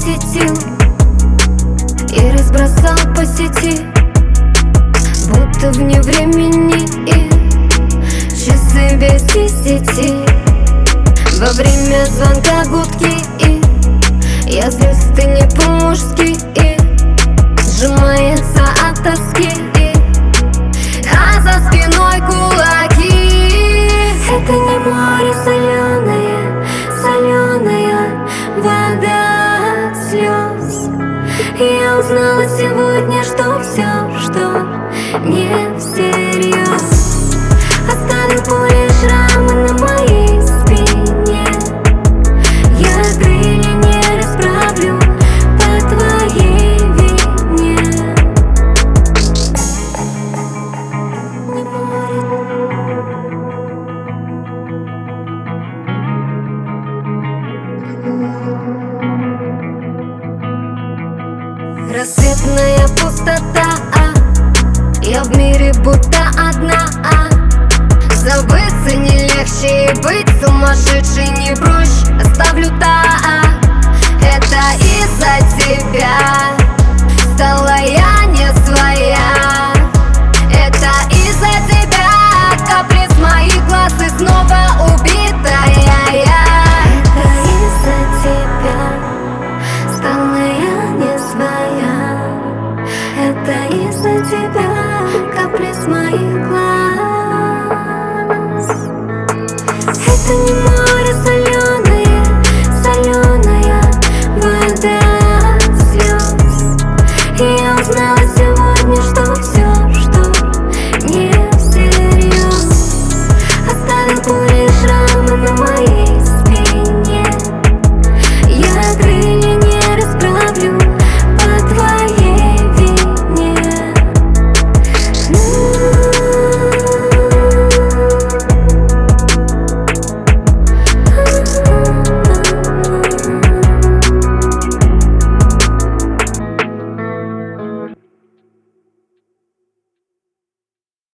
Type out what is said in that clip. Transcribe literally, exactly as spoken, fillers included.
посетил и разбросал по сети, будто вне времени и часы без десяти. Во время звонка гудки и я злюсь, ты не по-мужски и сжимается от тоски и а за спиной кулаки. Это не море соленое, соленая вода от слез. Я узнала сегодня, что все, что не всерьез. Оставил пули шрамы на моей спине. Я крылья не расправлю по твоей вине. Не море. Рассветная пустота, а я в мире будто одна, а забыться не легче и быть сумасшедшей не проще. Оставлю да, а это из-за тебя стала я не своя. Это из-за тебя каприз моих глаз и снова убитая я. Это из-за тебя стала я не своя. Это из-за тебя.